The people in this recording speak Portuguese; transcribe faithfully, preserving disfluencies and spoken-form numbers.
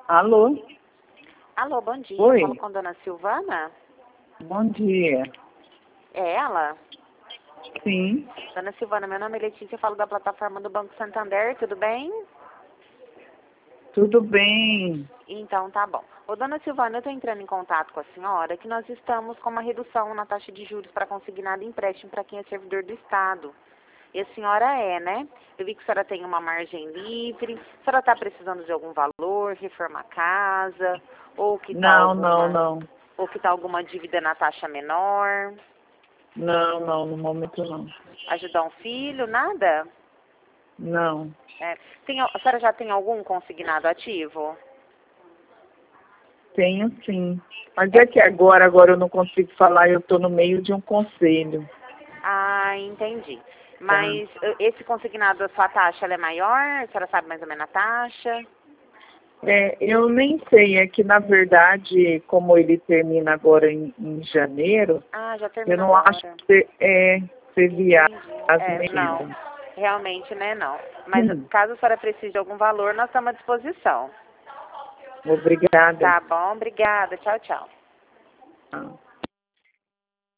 Alô? Alô, bom dia. Oi. Falo com a dona Silvana? Bom dia. É ela? Sim, Dona Silvana, meu nome é Letícia, eu falo da plataforma do Banco Santander, tudo bem? tudo bem. Então, tá bom. Ô, dona Silvana, eu estou entrando em contato com a senhora que nós estamos com uma redução na taxa de juros para consignado empréstimo para quem é servidor do Estado. E a senhora é, né? Eu vi que a senhora tem uma margem livre. A senhora está precisando de algum valor, reformar a casa, ou que tá Não, não, alguma, não. ou que tá alguma dívida na taxa menor, Não, não, no momento não. ajudar um filho, nada? Não. É. Tem, a senhora já tem algum consignado ativo? Tenho sim. Mas é que agora, agora eu não consigo falar, eu estou no meio de um conselho. Ah, entendi. Tá? Mas eh, esse consignado, a sua taxa, ela é maior? A senhora sabe mais ou menos a taxa? É, eu nem sei, é que na verdade, como ele termina agora em, em janeiro, Ah, já eu termina não acho agora. que você, é, você viaja Entendi. as É, não. medidas. Realmente, né, não. Mas Hum, caso a senhora precise de algum valor, nós estamos à disposição. obrigada. Tá bom? Obrigada. Tchau, tchau. Ah.